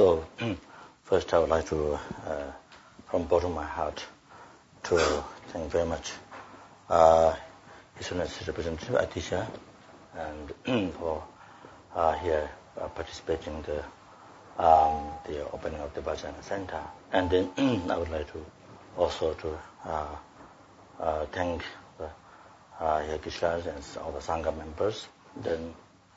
So, first I would like to, from the bottom of my heart, to thank very much His Holiness Representative Atisha and for here participating in the opening of the Vajrayana Center. And then I would like to also to thank the Yakishas and all the Sangha members. Then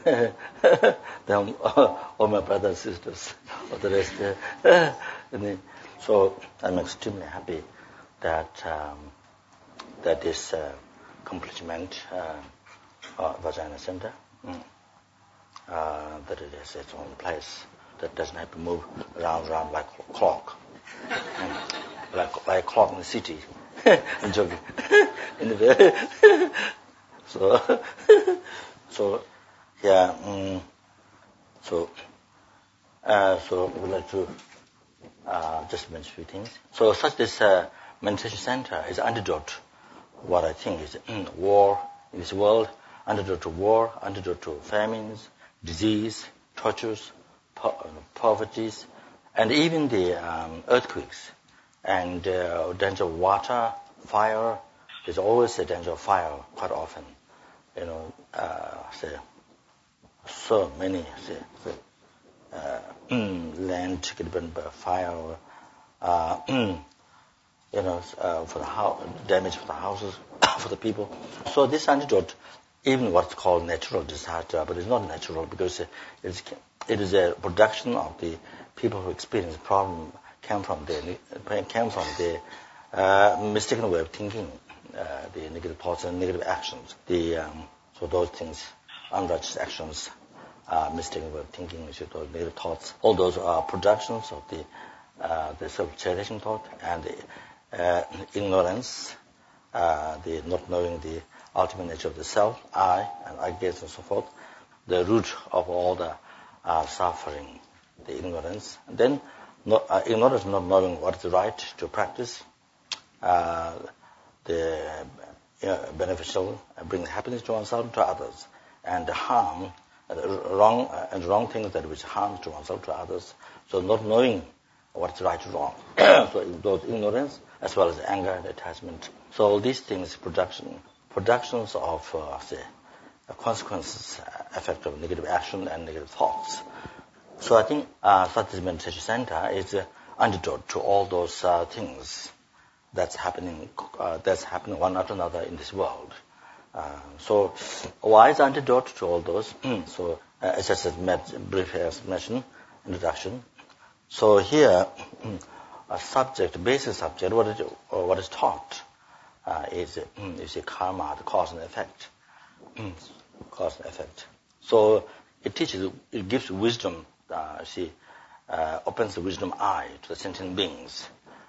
all my brothers and sisters, all the rest. So I'm extremely happy that that this accomplishment of Vajrayana Center, that it has its own place, that doesn't have to move around like a clock, like a clock in the city. I'm joking. So yeah. So we'd like to just mention a few things. So such this meditation center is antidote. What I think is war in this world, antidote to war, antidote to famines, disease, tortures, poverties, and even the earthquakes and danger of water, fire. There's always a danger of fire quite often. So many land get burned by fire, for the damage for the houses, for the people. So this antidote, even what's called natural disaster, but it's not natural because it is a production of the people who experience the problem came from the mistaken way of thinking, the negative thoughts and negative actions. So those things, unrighteous actions, mistaken way of thinking, those negative thoughts, all those are productions of the self-cherising thought and the ignorance, the not knowing the ultimate nature of the self, I, and I guess and so forth, the root of all the suffering, the ignorance. And then ignorance, not knowing what is right to practice, the beneficial, brings happiness to oneself and to others, and the harm, wrong things that which harm to oneself to others. So not knowing what's right or wrong. So those ignorance as well as anger and attachment. So all these things, productions of consequences, effect of negative action and negative thoughts. So I think such a meditation center is an antidote to all those things that's happening one after another in this world. So why is antidote to all those? So as I said, brief explanation, introduction. So here, basic subject, what is taught is karma, the cause and effect. Cause and effect. So it gives wisdom, opens the wisdom eye to the sentient beings.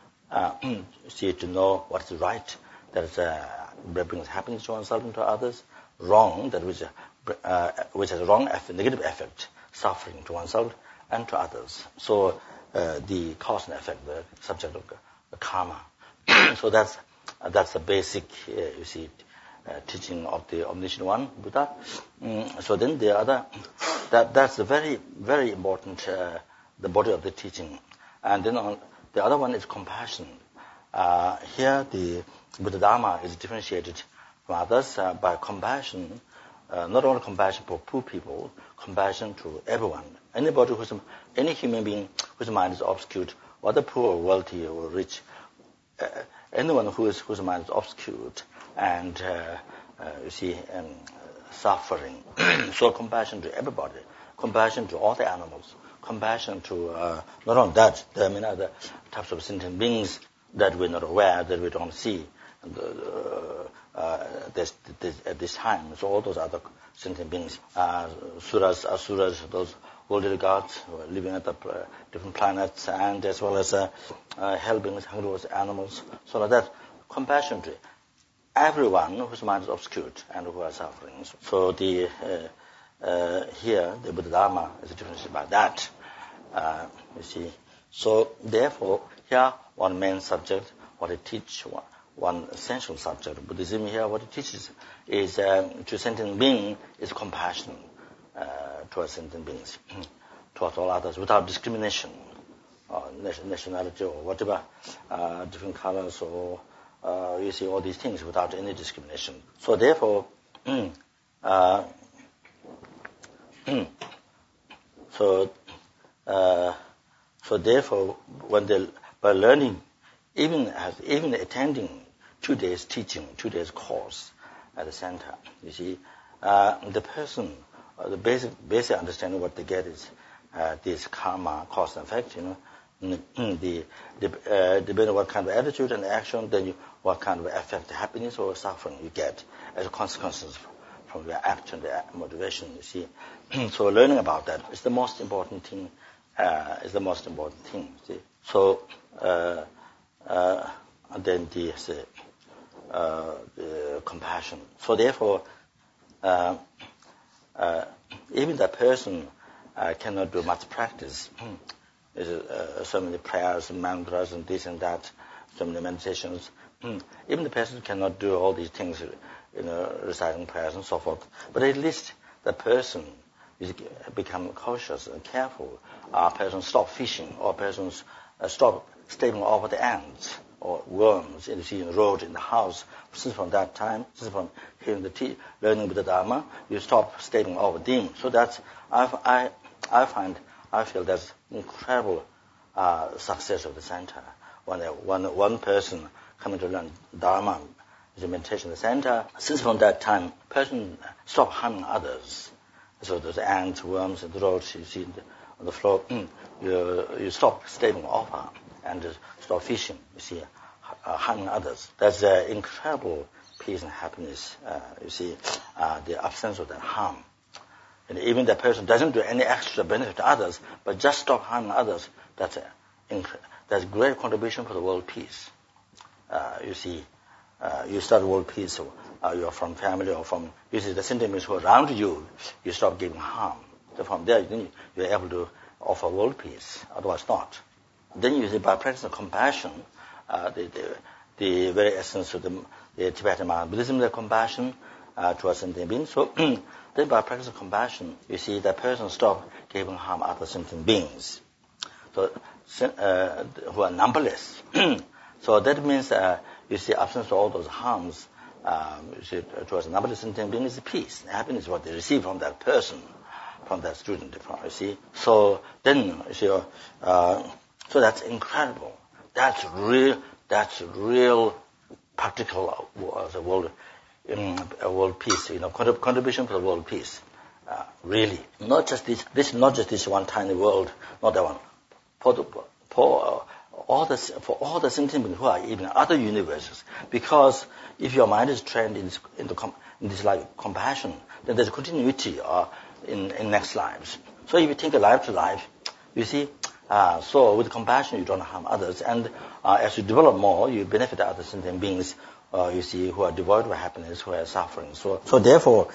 To know what is right, that brings happiness to oneself and to others, wrong, that which has wrong negative effect, suffering to oneself and to others. So the cause and effect, the subject of the karma. So that's the basic, teaching of the omniscient one, Buddha. So then the other, that's the very, very important, the body of the teaching. And then the other one is compassion. Here the Buddha Dharma is differentiated from others by compassion, not only compassion for poor people, compassion to everyone. Any human being whose mind is obscured, whether poor or wealthy or rich, anyone whose mind is obscured and suffering. So compassion to everybody, compassion to all the animals, compassion to not only that, there are many other types of sentient beings that we're not aware, that we don't see at this time. So all those other sentient beings, suras, asuras, those worldly gods who are living at the different planets, and as well as hell beings, hungry animals. So like that, compassion to everyone whose mind is obscured and who are suffering. So here the Buddha Dharma is differentiated by that. So therefore, here one main subject, what it teaches, one essential subject of Buddhism here, what it teaches is to sentient being is compassion towards sentient beings. towards all others without discrimination, nationality or whatever, different colors or you see all these things without any discrimination. So therefore, so therefore, by learning, even attending 2 days teaching, 2 days course at the center, you see, the person, the basic understanding what they get is this karma, cause and effect, depending on what kind of attitude and action, then what kind of effect, happiness or suffering you get as a consequence from your action, the motivation, you see. So learning about that is the most important thing. See. So and then the compassion. So therefore, even the person cannot do much practice. So many prayers and mantras and this and that, so many meditations. Even the person cannot do all these things, reciting prayers and so forth. But at least the person is become cautious and careful. A person stop fishing, or persons stop stepping over the ants or worms in the road, in the house. Since from that time, since from hearing the learning the Dharma, you stop stepping over them. So that's I feel that's incredible success of the center. When one person coming to learn Dharma, the meditation in the center, since from that time, person stop harming others. So those ants, worms, and the roads you see on the floor, you stop stepping over and stop fishing. You see, harming others. That's incredible peace and happiness. You see, the absence of that harm. And even the person doesn't do any extra benefit to others, but just stop harming others. That's great contribution for the world peace. You see, you start world peace. So, you're from family or from the sentiments who are around you. You stop giving harm. So from there, you're able to offer world peace. Otherwise, not. Then you see, by practicing compassion, the very essence of the Tibetan Buddhism, the compassion towards sentient beings. So then by practicing compassion, you see that person stop giving harm other sentient beings. So who are numberless. So that means you see absence of all those harms. You see, towards numberless sentient beings is peace, happiness. What they receive from that person, from that student. You see. So then you see. So that's incredible. That's real practical world peace. Contribution for the world peace. Really, not just this, not just this one tiny world, not that one. For all the sentient beings who are even in other universes. Because if your mind is trained in this like compassion, then there's continuity in next lives. So if you think life to life, you see. So with compassion, you don't harm others, and as you develop more, you benefit other sentient beings. You see, who are devoid of happiness, who are suffering. So therefore,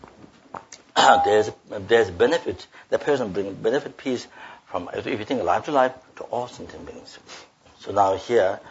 there's benefit. The person brings benefit, peace from, if you think life to all sentient beings. So now here,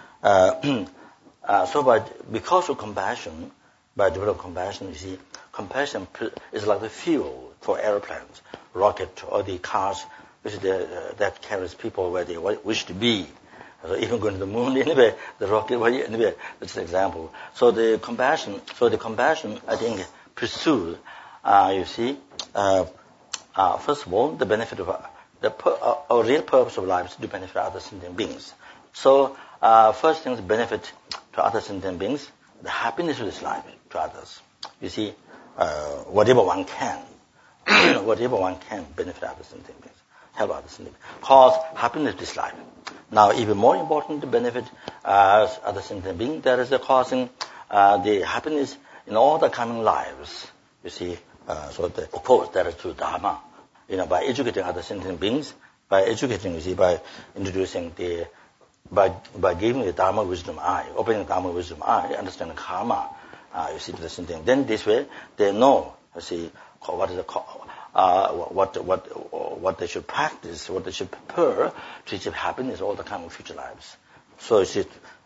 because of compassion, by developing compassion, you see, compassion is like the fuel for airplanes, rocket, or the cars. That carries people where they wish to be. So even going to the moon, anyway, the rocket, anyway, that's an example. So the compassion, I think, pursues, you see, first of all, the benefit of, our real purpose of life is to benefit other sentient beings. So, first thing is benefit to other sentient beings, the happiness of this life to others. You see, whatever one can benefit other sentient beings. Help others in cause happiness this life. Now, even more important to benefit other sentient beings, there is the causing the happiness in all the coming lives. You see, so of course that is through Dharma. By educating other sentient beings, by introducing by giving the Dharma wisdom eye, opening the Dharma wisdom eye, understanding karma. You see, to the sentient. Then this way they know. You see, what is the what they should practice, what they should prepare to achieve happiness all the coming future lives. So you see,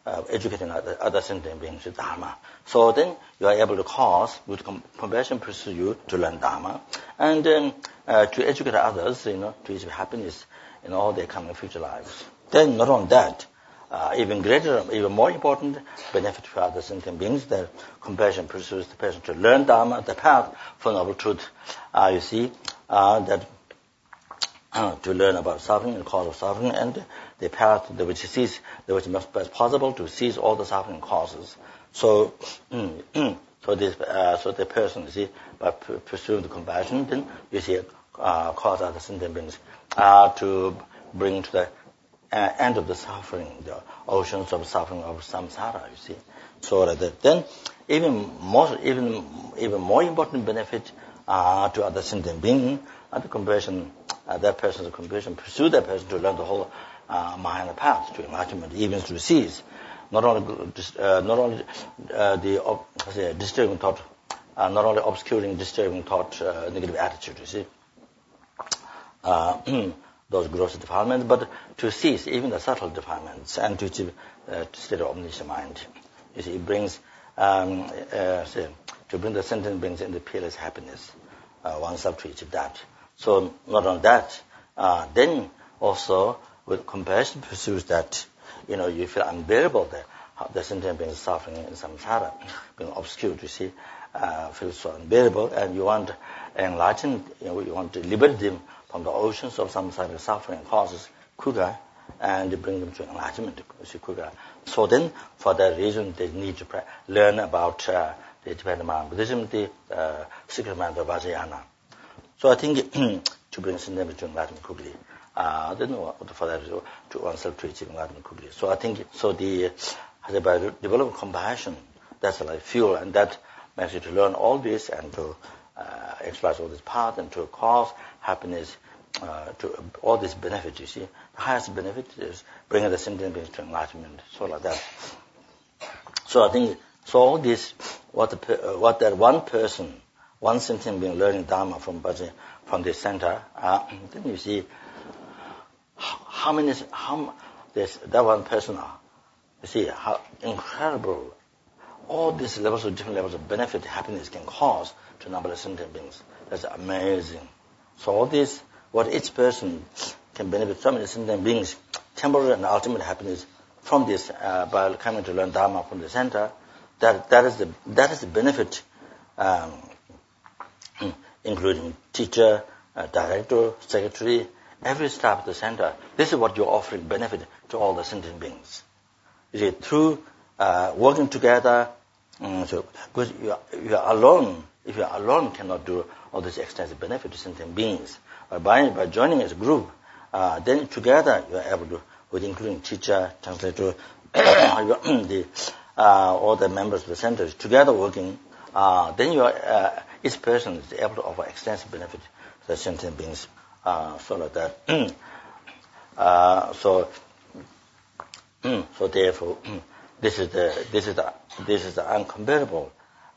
educating other sentient beings with Dharma. So then you are able to cause, with compassion, pursue you to learn Dharma, and to educate others, to achieve happiness in all their coming future lives. Then not only that, even greater, even more important benefit for other sentient beings, that compassion pursues the person to learn Dharma, the path for noble truth. You see, that to learn about suffering, the cause of suffering, and the path which is best possible to cease all the suffering causes. So, so the person, you see, by pursuing the compassion, then you see, cause other sentient beings to bring to the end of the suffering, the oceans of suffering of samsara. You see, so that then even more important benefit to other sentient beings, the compassion. That person's compassion, pursue that person to learn the whole Mahayana path to enlightenment, even through cease. Not only disturbing thought, not only obscuring, disturbing thought, negative attitude. You see, those gross defilements, but to cease even the subtle defilements and to achieve state of omniscient mind. You see, it brings to bring the sentient beings into peerless happiness. Oneself to achieve that. So not only that, then also with compassion pursues that, you feel unbearable the sentient beings suffering in samsara, being obscured, you see, feels so unbearable, and you want enlightened, you want to liberate them from the oceans of samsara suffering causes quicker, and bring them to enlightenment, you see, quicker. So then, for that reason, they need to learn about the Tibetan Buddhism, the secret mind of Vajrayana. So I think to bring sentient beings to enlightenment quickly, then for that to oneself to achieve enlightenment quickly. So I think by developing compassion, that's like fuel, and that makes you to learn all this and to express all this path and to cause happiness, to all this benefit. You see, the highest benefit is bringing the sentient beings to enlightenment. So like that. So I think all this, what that one person. One sentient being learning Dharma from this center, then you see that one person, you see how incredible all these different levels of benefit, happiness can cause to numberless sentient beings. That's amazing. So all this, what each person can benefit so many sentient beings, temporary and ultimate happiness from this, by coming to learn Dharma from the center, that is the benefit. Including teacher, director, secretary, every staff at the center. This is what you're offering benefit to all the sentient beings. You see, through working together, because you are alone. If you are alone, cannot do all this extensive benefit to sentient beings. By joining as a group, then together you are able to, with including teacher, translator, all the members of the center, together working, then you are. Each person is able to offer extensive benefit to the sentient beings, so like that. So therefore, this is the uncomparable,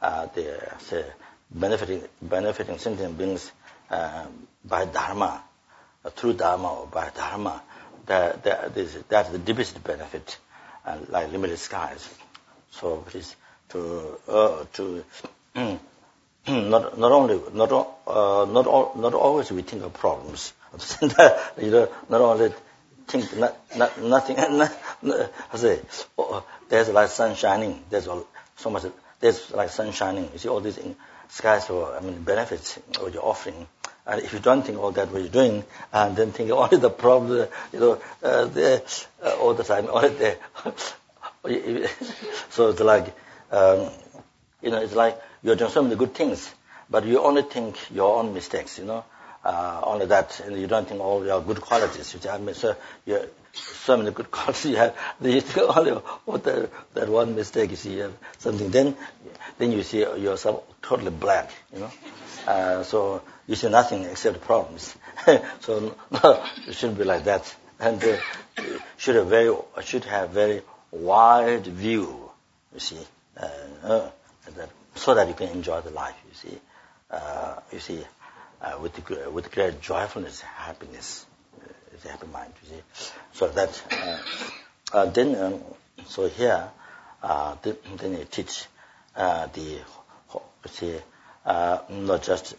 benefiting sentient beings by Dharma, through Dharma or by Dharma. That's the deepest benefit, like limited skies. So it is not always we think of problems. Not only think nothing. I say, there's like sun shining. There's so much. There's like sun shining. You see all these skies for benefits what you're offering. And if you don't think all that what you're doing, and then think only the problem, all the time, only there. So it's like, it's like you're doing so many good things, but you only think your own mistakes, only that, and you don't think all your good qualities. So you so many good qualities you have, you think only that one mistake you see, you have something, then you see yourself totally black, so you see nothing except problems. So no, it shouldn't be like that, and should have very wide view, you see, so that you can enjoy the life. You see, with great joyfulness, happiness, it's a happy mind. You see, so that then So here, then you teach not just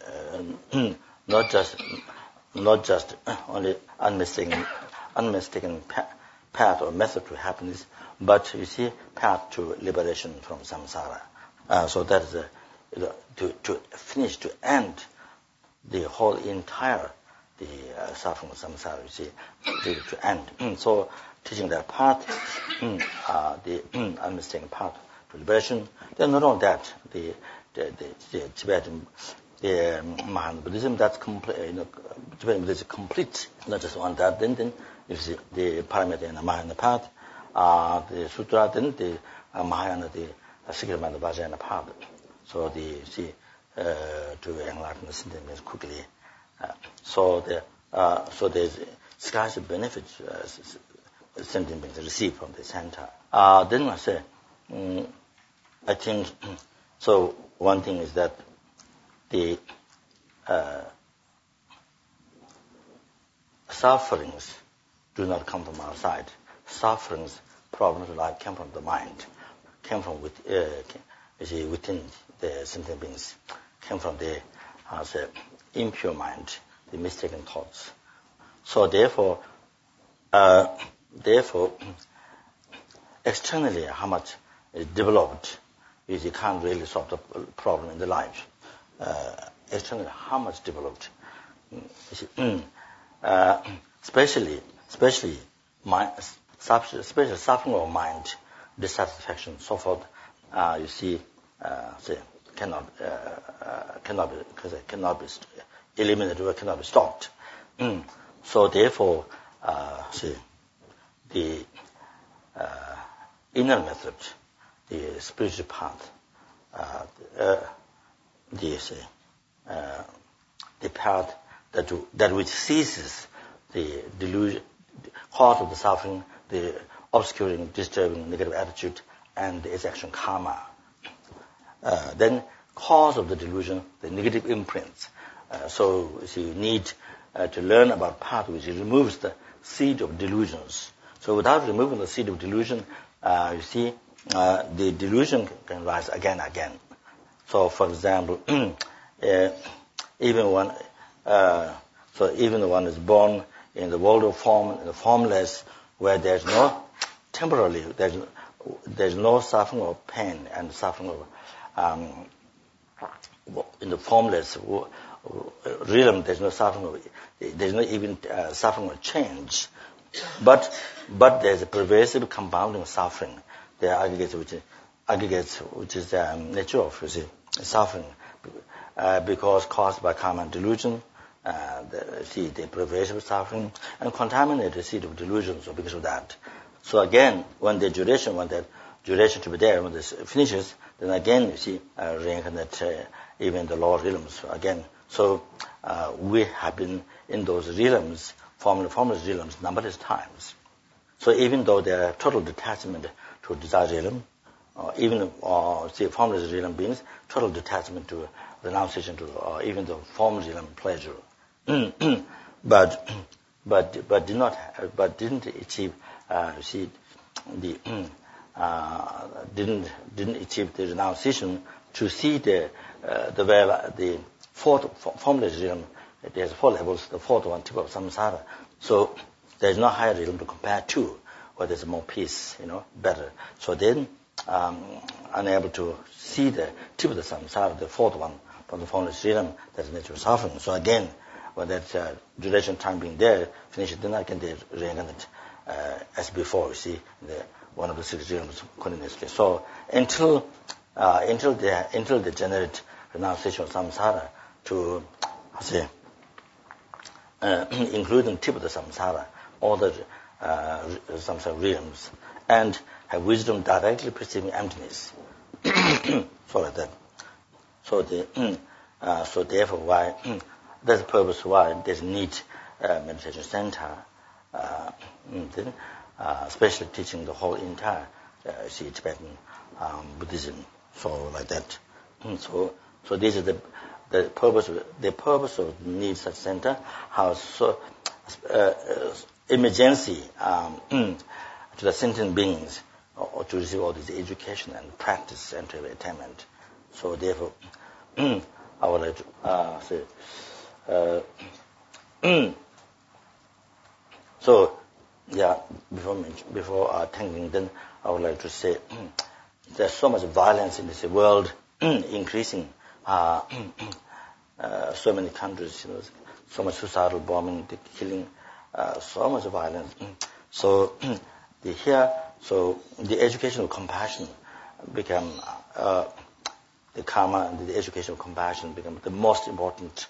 only unmistaken path or method to happiness, but you see path to liberation from samsara. So that is to finish, to end the whole entire suffering of samsara. You see, to end. So teaching that path, the unmistaken path to liberation. Then not only that, the Tibetan Mahayana Buddhism, that's complete. Tibetan Buddhism is complete. Not just on that. Then you see the Paramita and the Mahayana path, the Sutra, then the Mahayana, the Secret Mind Vajrayana path. So to enlighten the sentient quickly. So there's scarcely benefits sentient beings receive from the center. Then I say, I think so. One thing is that the sufferings do not come from outside. Sufferings, problems of life came from the mind, came from within the sentient beings, came from the impure mind, the mistaken thoughts. So therefore, externally, how much is developed, you can't really solve the problem in the life. Externally, how much developed, especially suffering of mind, dissatisfaction, so forth. You see, cannot be eliminated or cannot be stopped. So therefore, the inner method, the spiritual path, the path that which ceases the delusion, cause of the suffering, the obscuring, disturbing, negative attitude, and its action karma. Then cause of the delusion, the negative imprints. So you need to learn about path which removes the seed of delusions. So without removing the seed of delusion, you see, the delusion can rise again and again. So, for example, even one is born in the world of form, in the formless, where there's no temporarily, there's no suffering or pain and suffering of in the formless realm. There's no suffering. There's no even suffering or change. But there's a pervasive compounding suffering. There are aggregates which is the nature of suffering, because caused by karma and delusion. The pervasive suffering and contaminate the seed of delusion. So because of that, so again, when that duration to be there, when this finishes, then again you see reincarnate even the lower realms again. So we have been in those realms, formless realms, numberless times. So even though there are total detachment to desire realm, formless realm beings, total detachment to renunciation to even the formless realm pleasure, but didn't achieve didn't achieve the renunciation to see the fourth formless realm. There's 4 levels. The fourth one, tip of samsara. So there's no higher realm to compare to, where there's more peace, better. So then, unable to see the tip of the samsara, the fourth one from the formless realm, that's nature of suffering. So again, when that duration time being there, finished, then again they reincarnate as before. You see, one of the 6 realms continuously. So until they generate renunciation of samsara to including tip of the samsara, all the samsara realms, and have wisdom directly perceiving emptiness. So like that. So therefore, why that's the purpose why there's need meditation center, especially teaching the whole entire Tibetan Buddhism. So like that. So this is the purpose. The purpose of need such center. How emergency to the sentient beings or to receive all this education and practice and attainment. So therefore, I would like to say, so yeah, before thanking them, I would like to say there's so much violence in this world, increasing. So many countries, so much suicidal bombing, the killing, so much violence. So the educational compassion become the karma and the educational compassion become the most important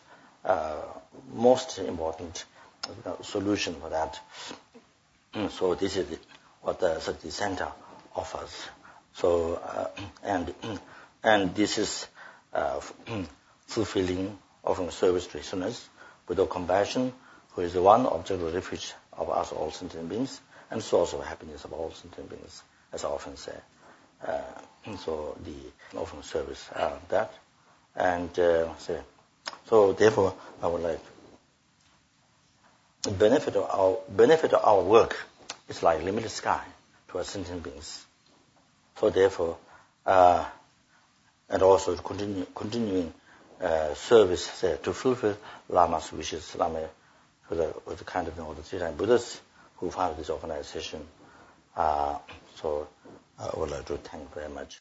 solution for that. So this is what the Sakti Center offers. So and this is fulfilling, offering service to listeners with our compassion, who is the one object of refuge of us all sentient beings and source of happiness of all sentient beings, as I often say. So the offering service that, and so therefore I would like the benefit of our work is like limited sky to us sentient beings. So therefore, and also continuing service to fulfill Lama's wishes, Lama was the kind of all the Three Time Buddhists who founded this organization. So I would like to thank very much.